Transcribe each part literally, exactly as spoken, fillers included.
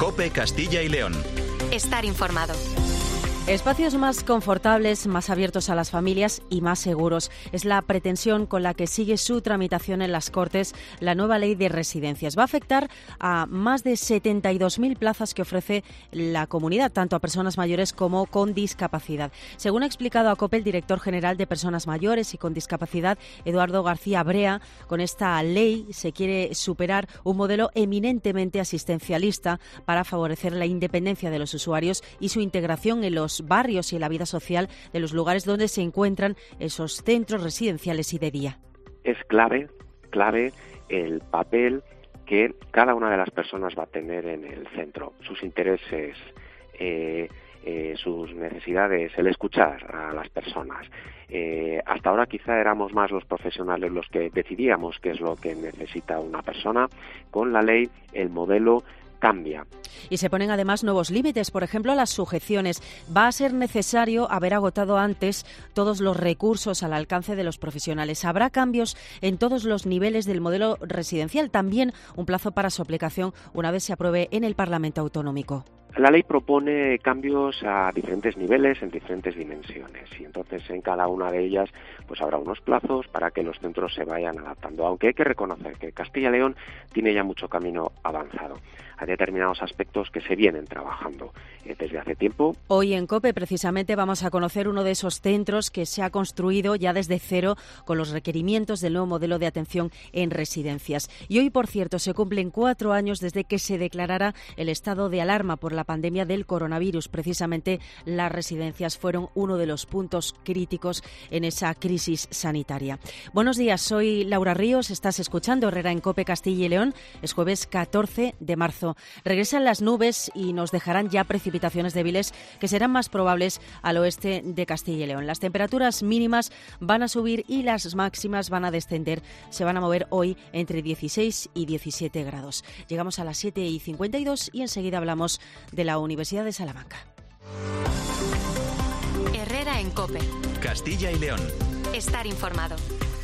COPE Castilla y León. Estar informado. Espacios más confortables, más abiertos a las familias y más seguros. Es la pretensión con la que sigue su tramitación en las Cortes la nueva ley de residencias. Va a afectar a más de setenta y dos mil plazas que ofrece la comunidad, tanto a personas mayores como con discapacidad. Según ha explicado a COPE el director general de Personas Mayores y con Discapacidad, Eduardo García Brea, con esta ley se quiere superar un modelo eminentemente asistencialista para favorecer la independencia de los usuarios y su integración en los barrios y en la vida social de los lugares donde se encuentran esos centros residenciales y de día. Es clave, clave el papel que cada una de las personas va a tener en el centro, sus intereses, eh, eh, sus necesidades, el escuchar a las personas. Eh, hasta ahora quizá éramos más los profesionales los que decidíamos qué es lo que necesita una persona. Con la ley el modelo cambia. Y se ponen además nuevos límites, por ejemplo, las sujeciones. Va a ser necesario haber agotado antes todos los recursos al alcance de los profesionales. Habrá cambios en todos los niveles del modelo residencial. También un plazo para su aplicación una vez se apruebe en el Parlamento Autonómico. La ley propone cambios a diferentes niveles, en diferentes dimensiones, y entonces en cada una de ellas pues habrá unos plazos para que los centros se vayan adaptando, aunque hay que reconocer que Castilla y León tiene ya mucho camino avanzado. Hay determinados aspectos que se vienen trabajando eh, desde hace tiempo. Hoy en COPE precisamente vamos a conocer uno de esos centros que se ha construido ya desde cero con los requerimientos del nuevo modelo de atención en residencias. Y hoy, por cierto, se cumplen cuatro años desde que se declarara el estado de alarma por la pandemia del coronavirus. Precisamente las residencias fueron uno de los puntos críticos en esa crisis sanitaria. Buenos días, soy Laura Ríos, estás escuchando Herrera en COPE Castilla y León. Es jueves catorce de marzo. Regresan las nubes y nos dejarán ya precipitaciones débiles que serán más probables al oeste de Castilla y León. Las temperaturas mínimas van a subir y las máximas van a descender. Se van a mover hoy entre dieciséis y diecisiete grados. Llegamos a las siete y cincuenta y dos y enseguida hablamos de la Universidad de Salamanca. Herrera en COPE. Castilla y León. Estar informado.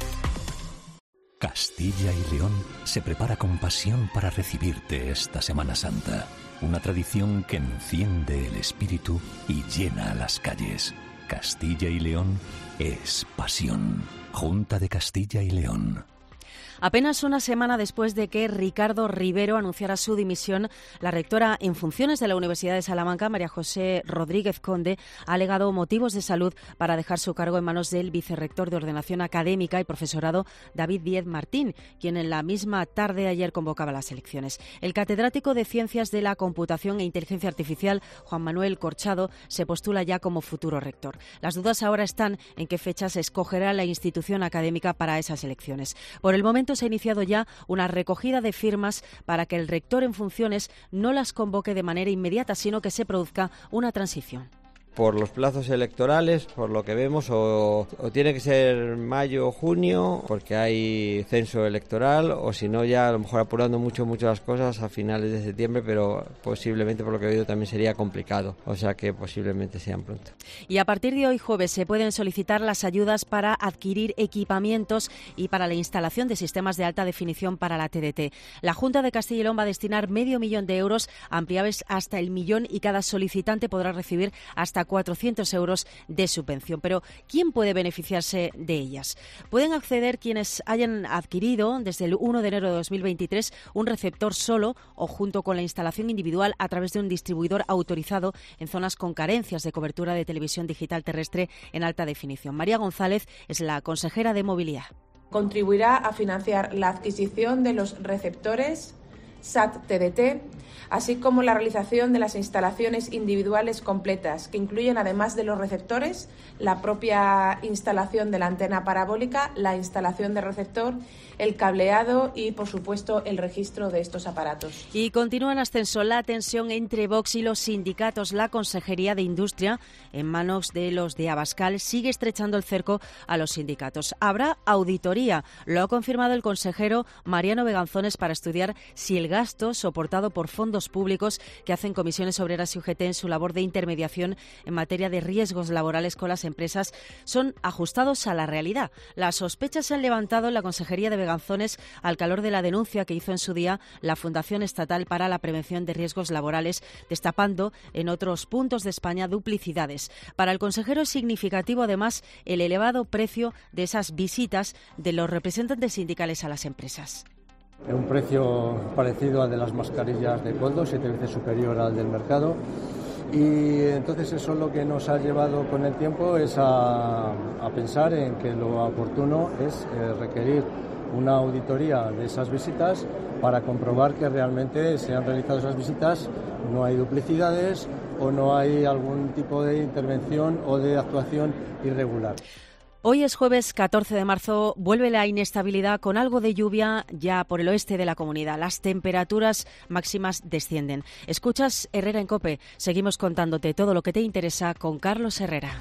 Castilla y León se prepara con pasión para recibirte esta Semana Santa. Una tradición que enciende el espíritu y llena las calles. Castilla y León es pasión. Junta de Castilla y León. Apenas una semana después de que Ricardo Rivero anunciara su dimisión, la rectora en funciones de la Universidad de Salamanca, María José Rodríguez Conde, ha alegado motivos de salud para dejar su cargo en manos del vicerrector de Ordenación Académica y Profesorado, David Díez Martín, quien en la misma tarde ayer convocaba las elecciones. El catedrático de Ciencias de la Computación e Inteligencia Artificial, Juan Manuel Corchado, se postula ya como futuro rector. Las dudas ahora están en qué fecha se escogerá la institución académica para esas elecciones. Por el momento se ha iniciado ya una recogida de firmas para que el rector en funciones no las convoque de manera inmediata, sino que se produzca una transición. Por los plazos electorales, por lo que vemos, o, o tiene que ser mayo o junio, porque hay censo electoral, o si no ya a lo mejor apurando mucho, mucho las cosas a finales de septiembre, pero posiblemente, por lo que he oído, también sería complicado, o sea que posiblemente sean pronto. Y a partir de hoy jueves se pueden solicitar las ayudas para adquirir equipamientos y para la instalación de sistemas de alta definición para la T D T. La Junta de Castilla y León va a destinar medio millón de euros, ampliables hasta el millón, y cada solicitante podrá recibir hasta cuatrocientos euros de subvención. Pero ¿quién puede beneficiarse de ellas? Pueden acceder quienes hayan adquirido desde el uno de enero de dos mil veintitrés un receptor solo o junto con la instalación individual a través de un distribuidor autorizado en zonas con carencias de cobertura de televisión digital terrestre en alta definición. María González es la consejera de Movilidad. Contribuirá a financiar la adquisición de los receptores S A T T D T, así como la realización de las instalaciones individuales completas, que incluyen, además de los receptores, la propia instalación de la antena parabólica, la instalación de receptor, el cableado y, por supuesto, el registro de estos aparatos. Y continúa en ascenso la tensión entre Vox y los sindicatos. La Consejería de Industria, en manos de los de Abascal, sigue estrechando el cerco a los sindicatos. Habrá auditoría, lo ha confirmado el consejero Mariano Beganzones, para estudiar si el gasto soportado por fondos públicos que hacen Comisiones Obreras y U G T en su labor de intermediación en materia de riesgos laborales con las empresas son ajustados a la realidad. Las sospechas se han levantado en la Consejería de Beganzones al calor de la denuncia que hizo en su día la Fundación Estatal para la Prevención de Riesgos Laborales, destapando en otros puntos de España duplicidades. Para el consejero es significativo además el elevado precio de esas visitas de los representantes sindicales a las empresas. Un precio parecido al de las mascarillas de Coldo, siete veces superior al del mercado. Y entonces eso lo que nos ha llevado con el tiempo es a, a pensar en que lo oportuno es eh, requerir una auditoría de esas visitas para comprobar que realmente se han realizado esas visitas, no hay duplicidades o no hay algún tipo de intervención o de actuación irregular. Hoy es jueves catorce de marzo, vuelve la inestabilidad con algo de lluvia ya por el oeste de la comunidad. Las temperaturas máximas descienden. Escuchas Herrera en COPE. Seguimos contándote todo lo que te interesa con Carlos Herrera.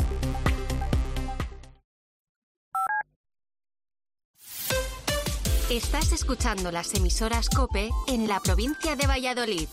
Estás escuchando las emisoras COPE en la provincia de Valladolid.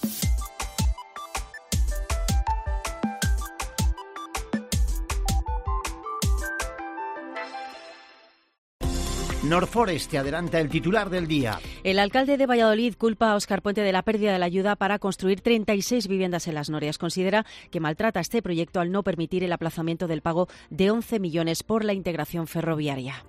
Norforest te adelanta el titular del día. El alcalde de Valladolid culpa a Óscar Puente de la pérdida de la ayuda para construir treinta y seis viviendas en Las Norias. Considera que maltrata este proyecto al no permitir el aplazamiento del pago de once millones por la integración ferroviaria.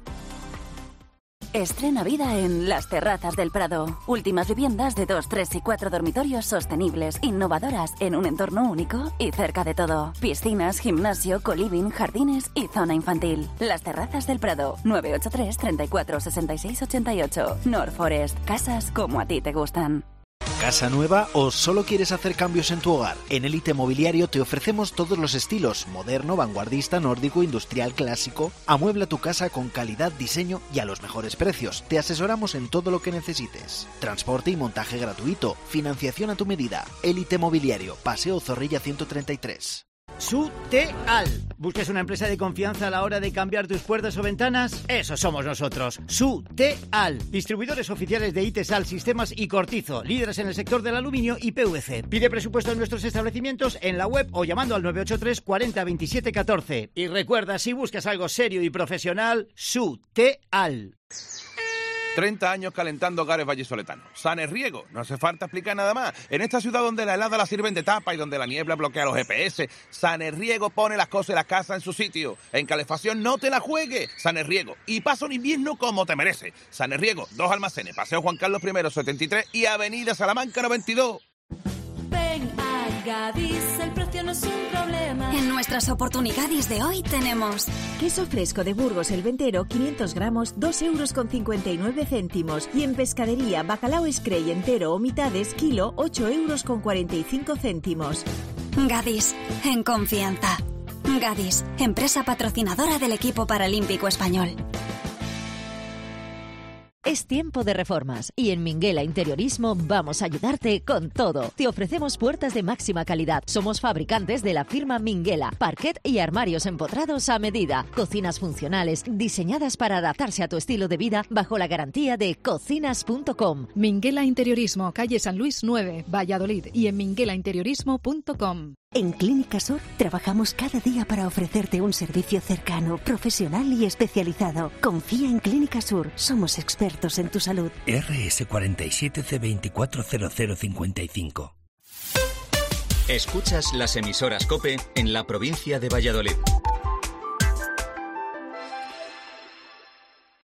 Estrena vida en Las Terrazas del Prado. Últimas viviendas de dos, tres y cuatro dormitorios sostenibles, innovadoras, en un entorno único y cerca de todo. Piscinas, gimnasio, coliving, jardines y zona infantil. Las Terrazas del Prado. nueve ocho tres, treinta y cuatro, sesenta y seis, ochenta y ocho. Norforest. Casas como a ti te gustan. ¿Casa nueva o solo quieres hacer cambios en tu hogar? En Élite Mobiliario te ofrecemos todos los estilos: moderno, vanguardista, nórdico, industrial, clásico. Amuebla tu casa con calidad, diseño y a los mejores precios. Te asesoramos en todo lo que necesites. Transporte y montaje gratuito. Financiación a tu medida. Élite Mobiliario, Paseo Zorrilla ciento treinta y tres. Suteal. ¿Buscas una empresa de confianza a la hora de cambiar tus puertas o ventanas? Eso somos nosotros. Suteal. Distribuidores oficiales de Itesal, Sistemas y Cortizo. Líderes en el sector del aluminio y P V C. Pide presupuesto en nuestros establecimientos en la web o llamando al nueve ocho tres, cuarenta, veintisiete, catorce. Y recuerda, si buscas algo serio y profesional, Suteal. treinta años calentando hogares vallisoletanos. Sanerriego, no hace falta explicar nada más. En esta ciudad donde la helada la sirven de tapa y donde la niebla bloquea los G P S, Sanerriego pone las cosas y las casas en su sitio. En calefacción no te la juegues. Sanerriego. Y pasa un invierno como te merece. Sanerriego, dos almacenes, Paseo Juan Carlos I, setenta y tres y Avenida Salamanca noventa y dos. Ven a Gadis, el precio no es un problema. En nuestras oportunidades de hoy tenemos queso fresco de Burgos el Ventero, quinientos gramos, dos euros con cincuenta y nueve céntimos. Y en pescadería, bacalao Scray entero o mitades, kilo, ocho euros con cuarenta y cinco céntimos. Gadis, en confianza. Gadis, empresa patrocinadora del equipo paralímpico español. Es tiempo de reformas y en Minguela Interiorismo vamos a ayudarte con todo. Te ofrecemos puertas de máxima calidad. Somos fabricantes de la firma Minguela, parquet y armarios empotrados a medida. Cocinas funcionales diseñadas para adaptarse a tu estilo de vida bajo la garantía de cocinas punto com. Minguela Interiorismo, calle San Luis nueve, Valladolid y en minguela interiorismo punto com. En Clínica Sur trabajamos cada día para ofrecerte un servicio cercano, profesional y especializado. Confía en Clínica Sur, somos expertos en tu salud. R S cuarenta y siete C veinticuatro cero cero cincuenta y cinco. Escuchas las emisoras COPE en la provincia de Valladolid.